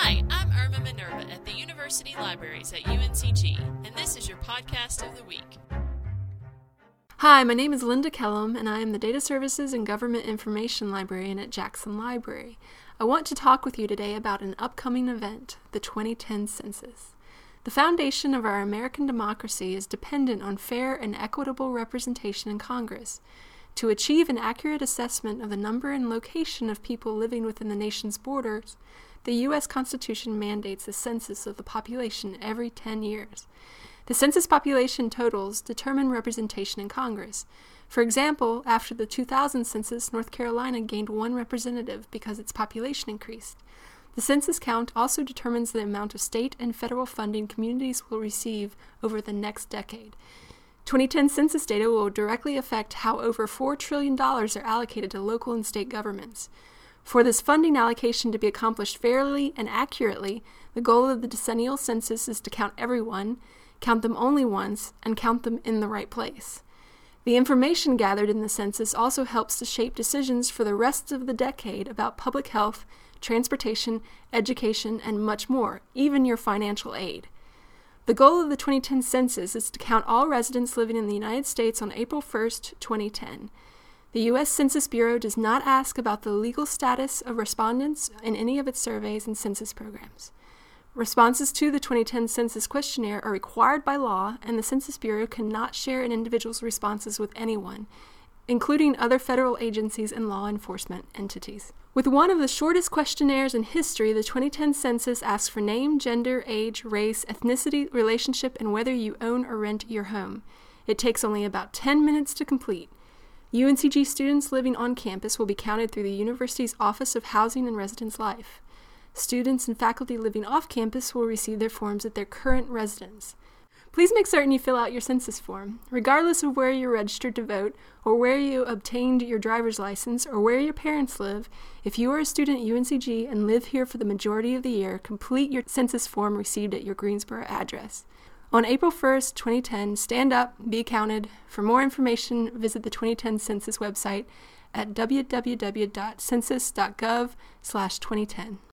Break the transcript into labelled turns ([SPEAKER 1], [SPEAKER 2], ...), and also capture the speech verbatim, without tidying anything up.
[SPEAKER 1] Hi, I'm Irma Minerva at the University Libraries at U N C G, and this is your podcast of the week.
[SPEAKER 2] Hi, my name is Linda Kellum, and I am the Data Services and Government Information Librarian at Jackson Library. I want to talk with you today about an upcoming event, the twenty ten Census. The foundation of our American democracy is dependent on fair and equitable representation in Congress. To achieve an accurate assessment of the number and location of people living within the nation's borders, the U S Constitution mandates a census of the population every ten years. The census population totals determine representation in Congress. For example, after the two thousand census, North Carolina gained one representative because its population increased. The census count also determines the amount of state and federal funding communities will receive over the next decade. twenty ten census data will directly affect how over four trillion dollars are allocated to local and state governments. For this funding allocation to be accomplished fairly and accurately, the goal of the decennial census is to count everyone, count them only once, and count them in the right place. The information gathered in the census also helps to shape decisions for the rest of the decade about public health, transportation, education, and much more, even your financial aid. The goal of the twenty ten census is to count all residents living in the United States on April first, twenty ten. The U S Census Bureau does not ask about the legal status of respondents in any of its surveys and census programs. Responses to the twenty ten Census Questionnaire are required by law, and the Census Bureau cannot share an individual's responses with anyone, including other federal agencies and law enforcement entities. With one of the shortest questionnaires in history, the twenty ten census asks for name, gender, age, race, ethnicity, relationship, and whether you own or rent your home. It takes only about ten minutes to complete. U N C G students living on campus will be counted through the university's Office of Housing and Residence Life. Students and faculty living off campus will receive their forms at their current residence. Please make certain you fill out your census form. Regardless of where you're registered to vote, or where you obtained your driver's license, or where your parents live, if you are a student at U N C G and live here for the majority of the year, complete your census form received at your Greensboro address. On April first, twenty ten, stand up, be counted. For more information, visit the twenty ten Census website at w w w dot census dot gov slash twenty ten.